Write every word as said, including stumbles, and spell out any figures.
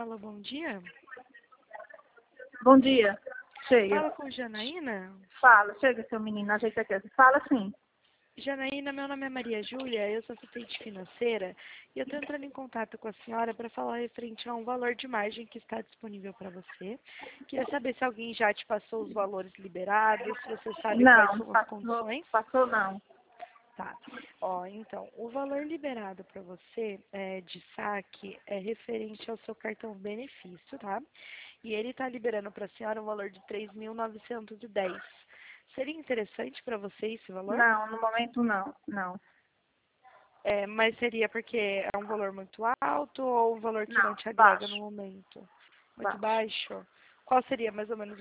Alô, bom dia. Bom dia. Chega. Fala com Janaína? Fala, chega, seu menino, ajeita aqui. Fala sim. Janaína, meu nome é Maria Júlia, eu sou assistente financeira e eu estou entrando em contato com a senhora para falar referente a um valor de margem que está disponível para você. Queria saber se alguém já te passou os valores liberados, se você sabe quais Não, são as passou, condições. passou não. Tá. Ó, então, o valor liberado para você é, de saque é referente ao seu cartão benefício, tá? E ele está liberando para a senhora um valor de três mil novecentos e dez. Seria interessante para você esse valor? Não, no momento não, não. É, mas seria porque é um valor muito alto ou um valor que não Não, te agrega no baixo, momento? Muito baixo. baixo? Qual seria mais ou menos